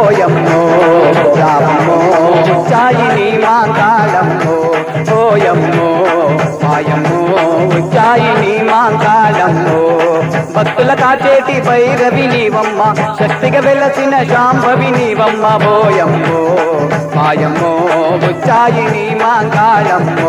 ఓయమ్మో రామమ్మో ఉజ్జాయిని మాంకాళమ్మో ఓయమ్మో మాయమ్మో ఉజ్జాయిని మాంకాళమ్మో భక్తుల కాచేటి భైరవి నీవమ్మ శక్తిగా వెలసిన శాంభవి నీవమ్మ ఓయమ్మో మాయమ్మో ఉజ్జాయిని మాంకాళమ్మో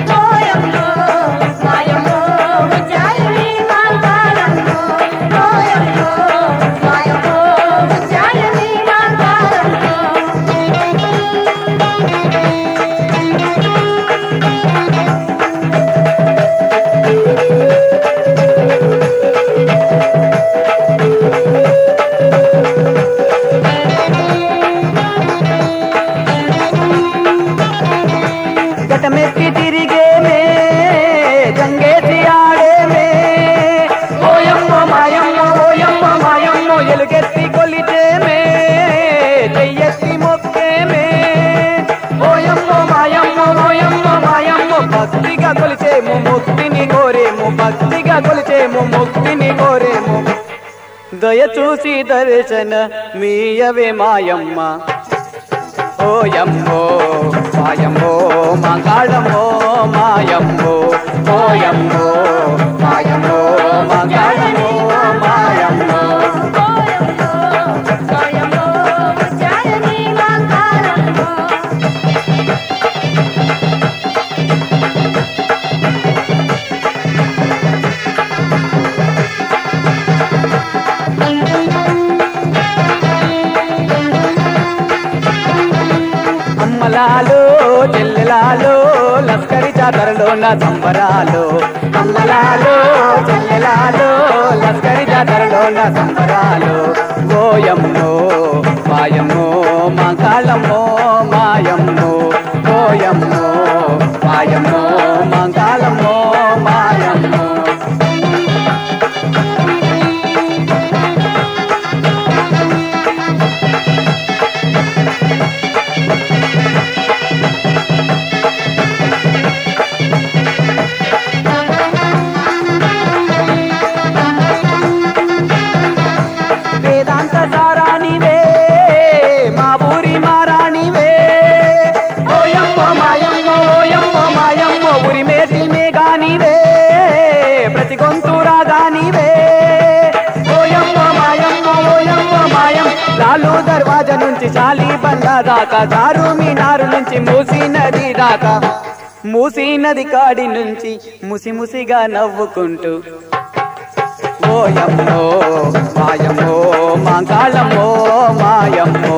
గటమెత్తి తిరిగేమే గంగేసి ఆడేమే ఓయమ్మో మాయమ్మో ఓయమ్మో మాయమ్మో ఎలుగెత్తి కొలిచేమే చెయ్యెత్తి మొక్కేమే ఓయమ్మో మాయమ్మో ఓయమ్మో మాయమ్మో భక్తిగా కొలిచేము ముక్తిని కోరేము భక్తిగా కొలిచేము ముక్తిని కోరేము దయ చూసి దర్శన మీయవే మాయమ్మ ఓయమ్మో మాయమ్మో మాంకాళమ్మో మాయమ్మో ఓయమ్మో మాయమ్మో మాంకాళమ్మో మాయమ్మో అమ్మలాలో చెల్లెలాలో లస్కరి జాతరలో నా సంబరాలు అమ్మలాలో చెల్లెలాలో లస్కరి జాతరలో నా సంబరాలు ఓయమ్మో మాయమ్మో మాంకాళమ్మో మాయమ్మో ఓయమ్మో మాయమ్మో మాంకాళమ్మో మాయమ్మో వేదాంత సారానివే మా ఊరి మారానివే ఓయమ్మో మాయమ్మో ఓయమ్మో మాయమ్మో ఊరి మేటి మేఘానివే ప్రతి గొంతు రాగానివే ఓయమ్మో మాయమ్మో ఓయమ్మో మాయం లాలు దర్వాజా నుంచి చాలి బండ దాకా దారు మీనారు నుంచి మూసీ నది దాకా మూసీ నది కాడి నుంచి ముసి ముసిగా నవ్వుకుంటూ ఓయమ్మో మాయమ్మో మాంకాళమ్మో మాయమ్మో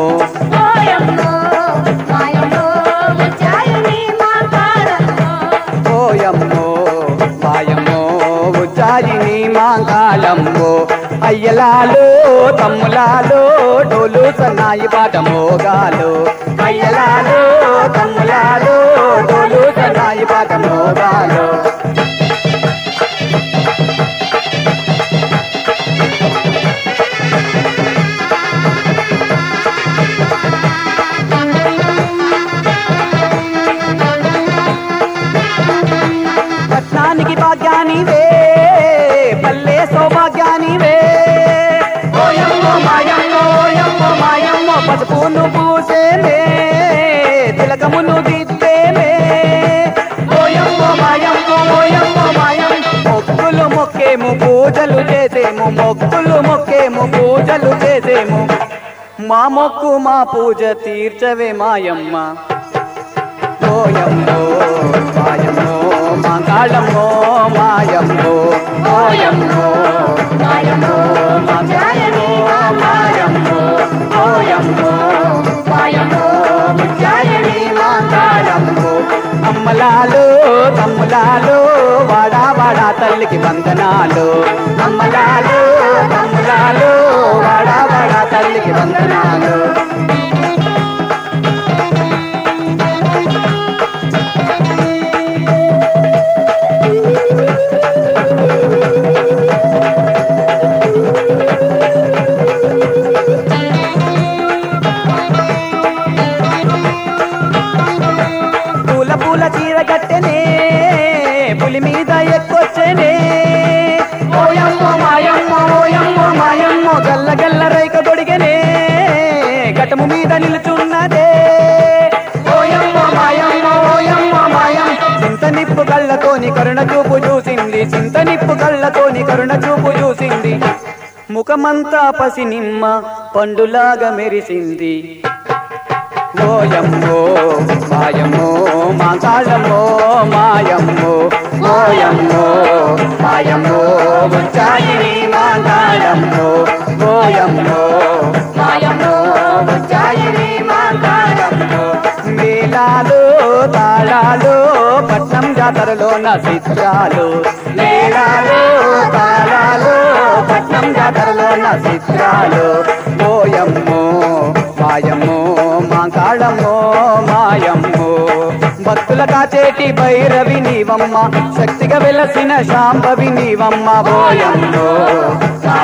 ఓయమ్మో మాయమ్మో ఉజ్జాయిని మాంకాళమ్మో అయ్యలాలో తమ్ములాలో డోలు సన్నాయి పాట మోగాలు అయ్యలాలో తమ్ములాలో డోలు సన్నాయి పాట మోగాలు పట్నానికి భాగ్యానివే పల్లె సౌభాగ్యానివే ఓయమ్మో మాయమ్మో ఓయమ్మో మాయమ్మో పసుపును పూసేమే తిలకమును దిద్దేమే ఓయమ్మో మాయమ్మో ఓయమ్మో మాయం మొక్కులు మొక్కేము పూజలు చేసేము మొక్కులు మొక్కేము పూజలు చేసేము మా మొక్కు మా పూజ తీర్చవే మాయమ్మ ఓయమ్మో మాయమ్మో మాంకాళమ్మో మాయమ్మో ఓయమ్మో మాయమ్మో మాంకాళమ్మో మాయమ్మో ఓయమ్మో మాయమ్మో ఉజ్జాయిని మాంకాళమ్మో అమ్మలాలు తమ్ములాలు వాడా వాడా తల్లికి వందనాలు అమ్మలాలు తమ్ములాలు వాడా వాడా తల్లికి వందనాలు పూల చీర కట్టెనే పులి మీద ఎక్కొచ్చనే ఓయమ్మో మాయమ్మో ఓయమ్మో మాయమ్మో గల్ల గల్ల రైక తొడిగనే కళ్ళతోని కరుణ చూపు చూసింది ముఖమంతా పసి నిమ్మ పండులాగా మెరిసింది ఓయమ్మో మాయమ్మో మాంకాళమ్మో మాయమ్మో ఓయమ్మో మాయమ్మో ఉజ్జాయిని మాంకాళమ్మో ఓయమ్మో మాయమ్మో ఉజ్జాయిని మాంకాళమ్మో మేళాలు తాళాలు పట్నం జాతరలో నా చిత్రాలు మేళాలు తాళాలు పట్నం జాతరలో నా చిత్రాలు ఓయమ్మో మాయమ్మో మాంకాళమ్మో మాయమ్మో భక్తుల కాచేటి భైరవి నీవమ్మ శక్తిగా వెలసిన శాంభవి నీవమ్మ ఓయమ్మో